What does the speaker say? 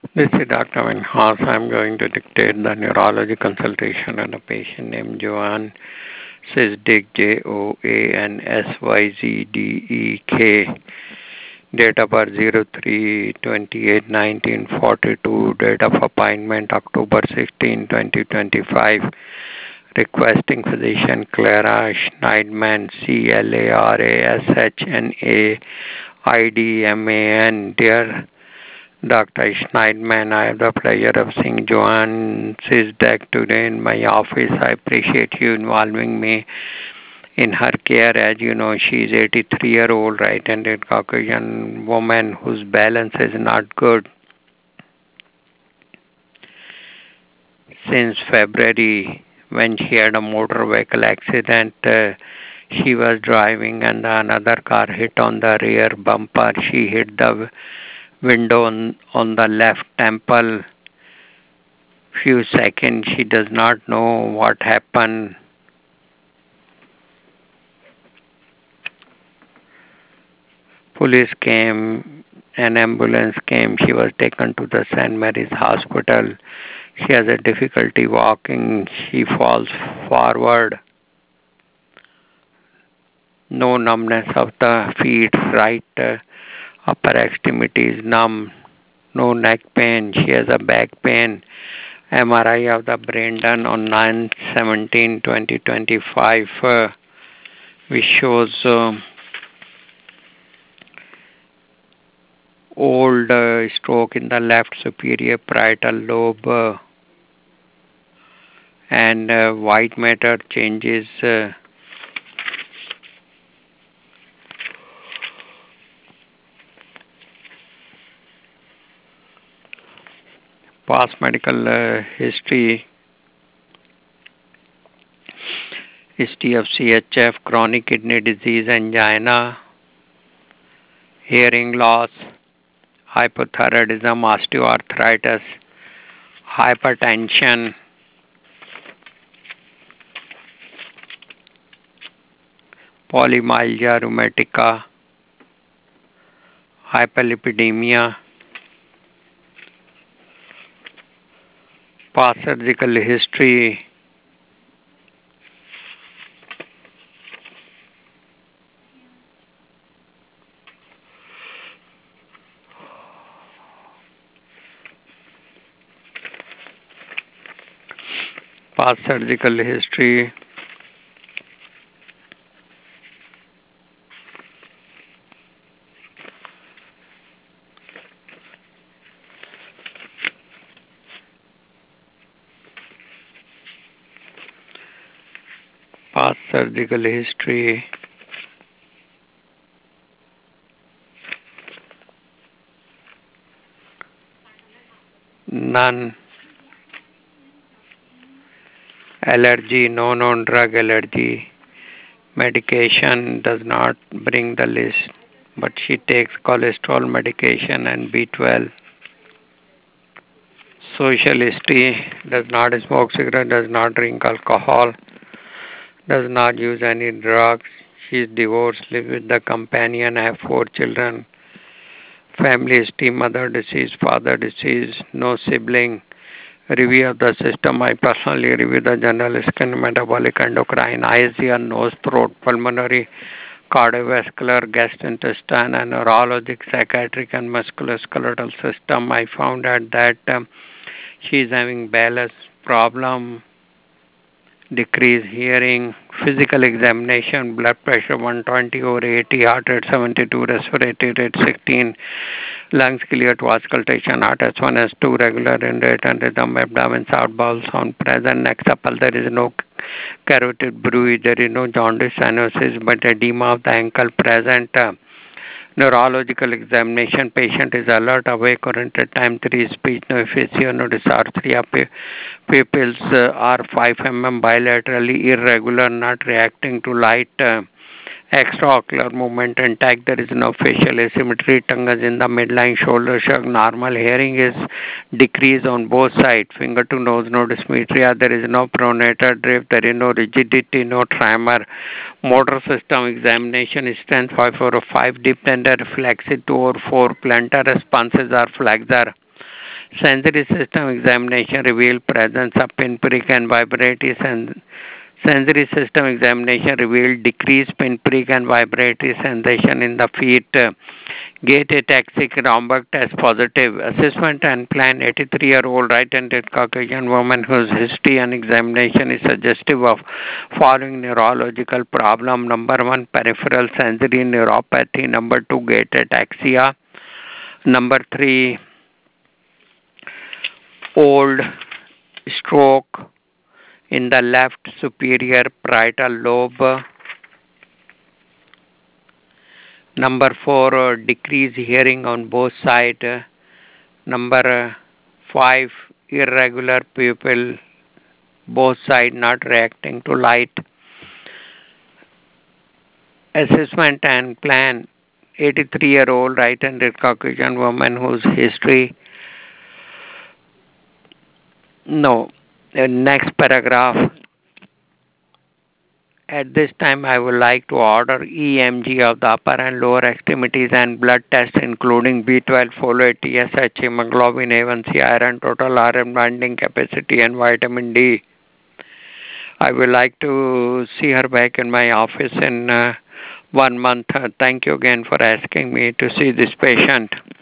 This is Dr. Vinhas. I'm going to dictate the neurology consultation on a patient named Joanne Sysdek, Joansyzdek. Date of birth 03/28/1942. Date of appointment October 16, 2025. Requesting physician Clara Schneidman, CLARASHNAIDMAN. Dear Dr. Schneidman, I have the pleasure of seeing Joanne Sysdek today in my office. I appreciate you involving me in her care. As you know, she is 83-year-old right-handed Caucasian woman whose balance is not good. Since February, when she had a motor vehicle accident, she was driving and another car hit on the rear bumper. She hit the window on the left temple. Few seconds, she does not know what happened. Police came, an ambulance came. She was taken to the St. Mary's Hospital. She has a difficulty walking. She falls forward. No numbness of the feet. Right upper extremity is numb. No neck pain. She has a back pain. MRI of the brain done on 9/17/2025, which shows old stroke in the left superior parietal lobe and white matter changes. Past medical history of CHF, chronic kidney disease, angina, hearing loss, hypothyroidism, osteoarthritis, hypertension, polymyalgia rheumatica, hyperlipidemia, past surgical history, past surgical history, past surgical history, none, allergy, no known drug allergy, medication does not bring the list, but she takes cholesterol medication and B12. Social history, does not smoke cigarette, does not drink alcohol, does not use any drugs. She is divorced, lives with the companion, have 4 children. Family history, mother deceased, father deceased, no sibling. Review of the system. I personally review the general skin, metabolic, endocrine, eyes, ear, nose, throat, pulmonary, cardiovascular, gastrointestinal, and neurologic, psychiatric, and musculoskeletal system. I found out that she is having balance problem, decreased hearing, physical examination, blood pressure 120/80, heart rate 72, respiratory rate 16, lungs clear to auscultation, heart S1, S2, regular in rate and rhythm, abdomen, south bowel sound present, next supple, there is no carotid bruise, there is no jaundice, cyanosis, but edema of the ankle present. Neurological examination, patient is alert, awake, oriented, time 3, speech, no aphasia, no dysarthria, pupils are 5 bilaterally irregular, not reacting to light, extraocular movement intact, there is no facial asymmetry, tongue is in the midline, shoulder shrug, normal hearing is decreased on both sides, finger to nose, no dysmetria, there is no pronator drift, there is no rigidity, no tremor, motor system examination, strength 5/5, deep tender reflexive 2/4, plantar responses are flexor, Sensory system examination revealed presence of pinprick and vibratory sensory system examination revealed decreased pinprick and vibratory sensation in the feet. Gait ataxic Romberg test positive. Assessment and plan 83-year-old right-handed Caucasian woman whose history and examination is suggestive of following neurological problem. Number 1, peripheral sensory neuropathy. Number 2, gait ataxia. Number 3, old stroke in the left superior parietal lobe. Number 4, decreased hearing on both sides. Number 5, irregular pupil, both sides not reacting to light. Assessment and plan 83-year-old right-handed Caucasian woman whose history. No. Next paragraph. At this time, I would like to order EMG of the upper and lower extremities and blood tests including B12, folate, TSH, hemoglobin A1C, iron, total iron binding capacity, and vitamin D. I would like to see her back in my office in 1 month. Thank you again for asking me to see this patient.